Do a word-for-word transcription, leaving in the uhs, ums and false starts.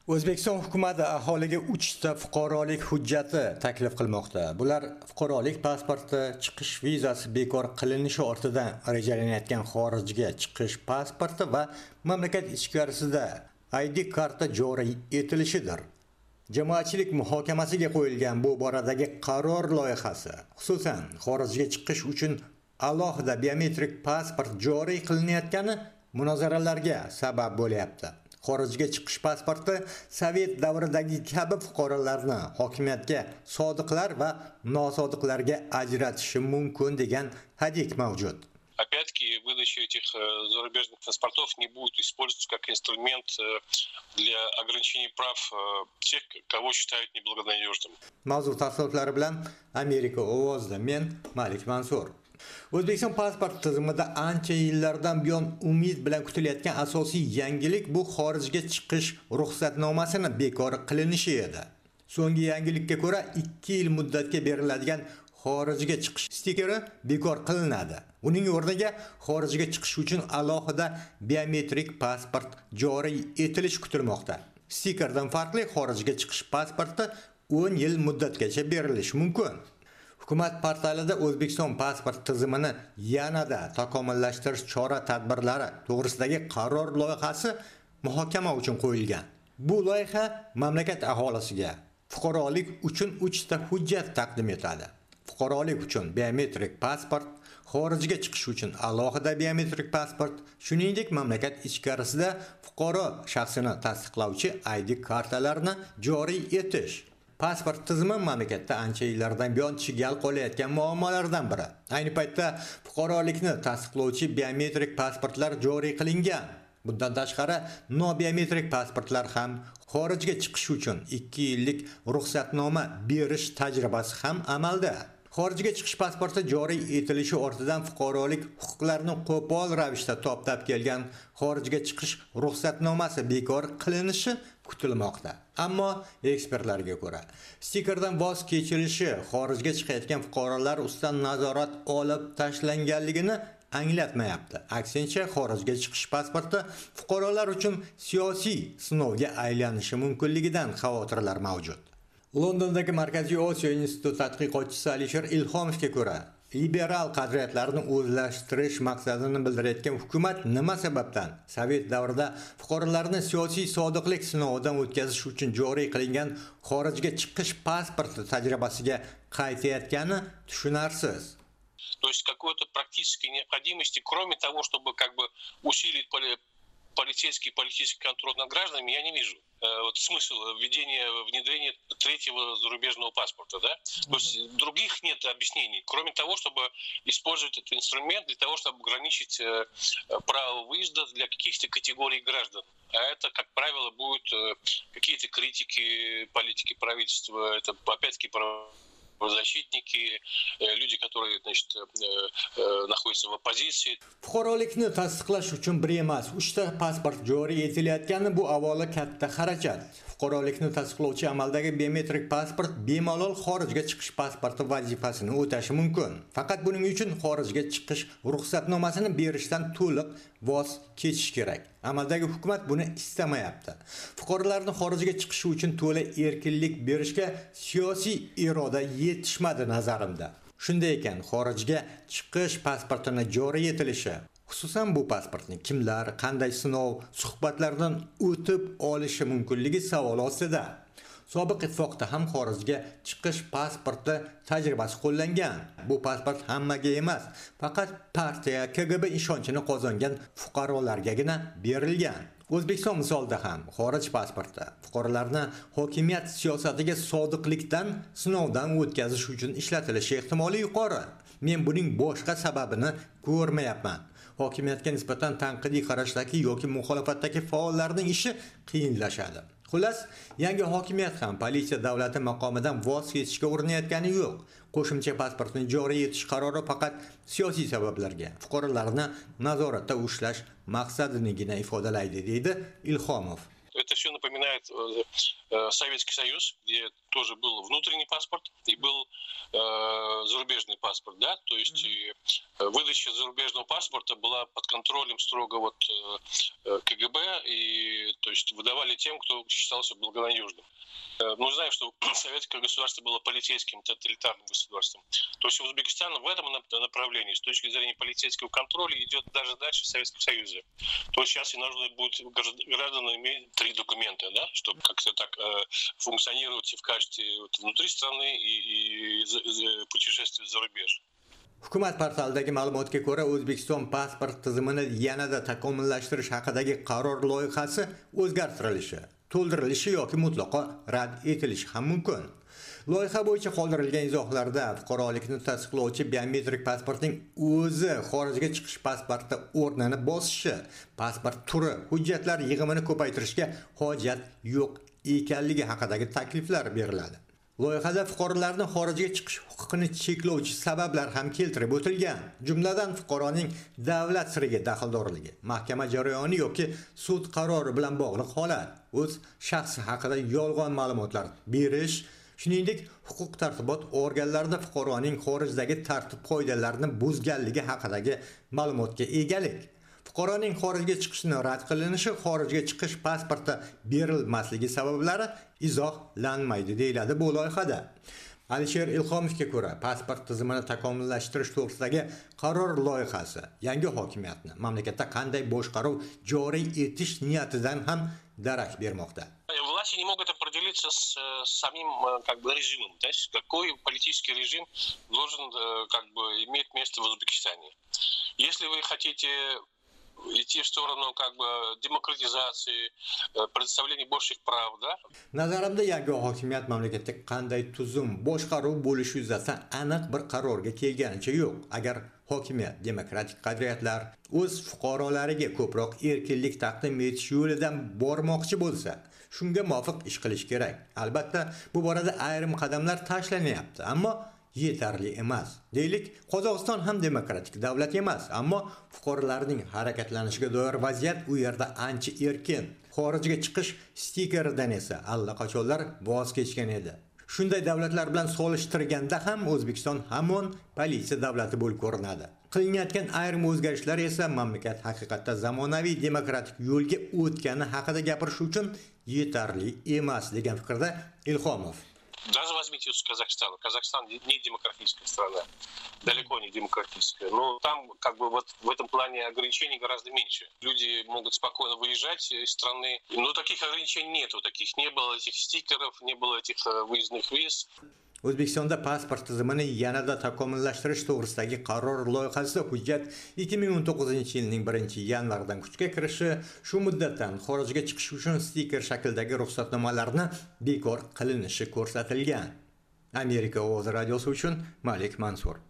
O'zbekiston hukumati aholiga uchta fuqarolik hujjati taklif qilmoqda. Bular fuqarolik pasporti, chiqish vizasi bekor qilinishi ortidan rejalanayotgan xorijga chiqish pasporti va mamlakat ichkarisida I D karta joriy etilishidir. Jamoatchilik muhokamasiga qo'yilgan bu boradagi qaror loyihasi, xususan xorijga chiqish uchun alohida biometrik pasport joriy qilinayotgani munozaralarga sabab bo'lyapti. Xorijga chiqish pasporti Sovet davridagi kabi fuqarolarni hokimiyatga sodiqlar va nosodiqlarga ajratishi mumkin degan hadis mavjud. Опять-таки, выдача этих зарубежных паспортов не будет использоваться как инструмент для ограничения прав тех, кого считают неблагонадежным. Mavzu tafsilotlari bilan Amerika ovozida men Malik Mansur. O'zbekiston pasport tizimida ancha yillardan buyon umid bilan kutilayotgan asosiy yangilik bu xorijga chiqish ruxsatnomasini bekor qilinishi edi. So'nggi yangilikka ko'ra ikki yil muddatga beriladigan xorijga chiqish stikeri bekor qilinadi. Uning o'rniga xorijga chiqish uchun alohida biometrik pasport joriy etilishi kutilmoqda. Stikerdan farqli xorijga chiqish pasporti o'n yil muddatgacha berilishi mumkin. Hukumat portalida O'zbekiston pasport tizimini yanada takomillashtirish chora-tadbirlari to'g'risidagi qaror loyihasi muhokama uchun qo'yilgan. Bu loyiha mamlakat aholisiga fuqarolik uchun uchta hujjat taqdim etadi. Fuqarolik uchun biometrik pasport, xorijga chiqish uchun alohida biometrik pasport, shuningdek mamlakat ichkarisida fuqaro shaxsini tasdiqlovchi I D kartalarini joriy etish. Pasport tizimi mamlakatda ancha yillardan buyon chigal qolayotgan muammolardan biri. Ayni paytda fuqarolikni tasdiqlovchi biometrik pasportlar joriy qilingan. Bundan tashqari, nobiometrik pasportlar ham xorijga chiqish uchun ikki yillik ruxsatnoma berish tajribasi ham amalda. Xorijga chiqish pasporti joriy etilishi ortidan fuqarolik huquqlarini qo'pol ravishda toptab kelgan xorijga chiqish ruxsatnomasi bekor qilinishi kutilmoqda. Ammo ekspertlarga ko'ra, stikerdan voz kechilishi xorijga chiqayotgan fuqarolar ustidan nazorat olib tashlanganligini anglatmayapti. Aksincha, xorijga chiqish pasporti fuqarolar uchun siyosiy sinovga aylanishi mumkinligidan xavotirlar mavjud. Londondagi Markaziy Osiyo instituti tadqiqotchisi Alisher Ilhomovga ko'ra, liberal qadriyatlarni o'zlashtirish maqsadini bildirayotgan hukumat nima sababdan Sovet davrida fuqarolarni siyosiy sodiqlik sinovidan o'tkazish uchun joriy qilingan xorijga chiqish pasporti tajribasiga qaytayotgani tushunarsiz. То есть какой-то практической необходимости, кроме того, чтобы как бы усилить полицейский и политический контроль над гражданами, я не вижу. Вот смысл введения, внедрения третьего зарубежного паспорта, да? То есть других нет объяснений, кроме того, чтобы использовать этот инструмент для того, чтобы ограничить право выезда для каких-то категорий граждан. А это, как правило, будут какие-то критики политики правительства, это опять-таки правозащитники, люди, которые, значит, находятся в оппозиции. Fuqarolikni tasdiqlash uchun bir emas, uchta pasport joriy etilayotgani bu avvalo katta xarajat. Fuqarolikni tasdiqlovchi amaldagi biometrik pasport bemalol xorijga chiqish pasporti vazifasini o'tashi mumkin. Faqat buning uchun xorijga chiqish ruxsatnomasini berishdan to'liq voz kechish kerak. Amaldagi hukumat buni istamayapti. Fuqarolarni xorijga chiqishi uchun to'la erkinlik berishga siyosiy iroda yetishmadi nazarimda. Shunday ekan, xorijga chiqish pasportini joriy etilishi, xususan bu pasportni kimlar, qanday sinov, suhbatlardan o'tib olishi mumkinligi savol ostida. Sobiq ittifoqda ham xorijga chiqish pasporti tajribasi qo'llangan. Bu pasport hammaga emas, faqat partiya, K G B ishonchini qozongan fuqarolargagina berilgan. O'zbekiston misolida ham xorij pasporti fuqarolarni hokimiyat siyosatiga sodiqlikdan sinovdan o'tkazish uchun ishlatilishi ehtimoli yuqori. Men buning boshqa sababini ko'rmayapman. Hokimiyatga nisbatan tanqidiy qarashdagi yoki muxolifatdagi faollarning ishi qiyinlashadi. Xullas, yangi hokimiyat ham politsiya davlati maqomidan voz kechishga urinayotgani yo'q. Qo'shimcha pasportni joriy etish qarori faqat siyosiy sabablarga, fuqarolarni nazoratda ushlash maqsadinigina ifodalaydi, deydi Ilhomov. То это все напоминает Советский Союз, где тоже был внутренний паспорт и был э, зарубежный паспорт, да, то есть mm-hmm. выдача зарубежного паспорта была под контролем строго вот э, КГБ, и то есть выдавали тем, кто считался благонадежным. Мы знаем, что советское государство было полицейским, тоталитарным государством. То есть Узбекистан в этом направлении, с точки зрения полицейского контроля, идет даже дальше Советского Союза. То есть сейчас и нужно будет гражданам иметь три документа, да, чтобы как-то так э, функционировать и в качестве вот, внутри страны и, и, и путешествия за рубеж. Hukumat portalidagi ma'lumotga ko'ra, O'zbekiston pasport tizimini yanada takomillashtirish haqidagi qaror loyihasi o'zgartirilishi, to'ldirilishi yoki mutlaqo rad etilishi ham mumkin. Loyiha bo'yicha qoldirilgan izohlarda fuqarolikni tasdiqlovchi biometrik pasportning o'zi xorijga chiqish pasporti o'rnini bosishi, pasport turi, hujjatlar yig'imini ko'paytirishga hojat yo'q ekanligi haqidagi takliflar beriladi. Loyihada fuqarolarning xorijga chiqish huquqini cheklovchi sabablar ham keltirib o'tilgan. Jumladan fuqaroning davlat siriga daxldorligi, mahkama jarayoni yoki sud qarori bilan bog'liq holat, o'z shaxsi haqida yolg'on ma'lumotlar berish, shuningdek huquq tartibot organlarida fuqaroning xorijdagi tartib qoidalarini buzganligi haqidagi ma'lumotga egalik. Fuqaroning xorijga chiqishini rad qilinishi, xorijga chiqish pasporti berilmasligi sabablari izohlanmaydi deyiladi bu loyihada. Alisher Ilhomovga ko'ra, pasport tizimini takomillashtirish to'g'risidagi qaror loyihasi yangi hokimiyatni mamlakatda qanday boshqaruv joriy etish niyatidan ham darak bermoqda. Власти не могут определиться с, с самим как бы режимом, то есть какой политический режим должен как бы иметь место в Узбекистане. Если вы хотите идти в сторону как бы демократизации, предоставления больших прав, да? Nazarimda yangi hokimiyat mamlakatda qanday tuzum, boshqaruv bo'lishi yuzasidan aniq bir qarorga kelganicha yo'q. Agar hokimiyat demokratik qadriyatlar o'z fuqarolariga ko'proq erkinlik taqdim etish yo'lidan bormoqchi bo'lsa, shunga muvofiq ish qilish kerak. Albatta, bu borada ayrim qadamlar tashlanyapti, ammo yetarli emas. Deylik, Qozog'iston ham demokratik davlat emas, ammo fuqarolarning harakatlanishiga doir vaziyat u yerda ancha erkin. Xorijga chiqish stikeridan esa allaqachonlar voz kechgan edi. Shunday davlatlar bilan solishtirganda ham O'zbekiston hamon politsiya davlati bo'lib ko'rinadi. Qilinayotgan ayrim o'zgarishlar esa mamlakat haqiqatda zamonaviy demokratik yo'lga o'tgani haqida gapirish uchun yetarli emas degan fikrda Ilhomov. Даже возьмите Казахстан. Казахстан не демократическая страна, далеко не демократическая. Но там как бы вот в этом плане ограничений гораздо меньше. Люди могут спокойно выезжать из страны. Но таких ограничений нету, таких не было этих стикеров, не было этих выездных виз. O'zbekistonda pasport tizimini yanada takomillashtirish to'g'risidagi qaror loyihasida hujjat ikki ming o'n to'qqizinchi yilning birinchi yanvaridan kuchga kirishi, shu muddatdan xorijga chiqish uchun stiker shaklidagi ruxsatnomalarni bekor qilinishi ko'rsatilgan. Amerika ovozi radiosi uchun Malik Mansur.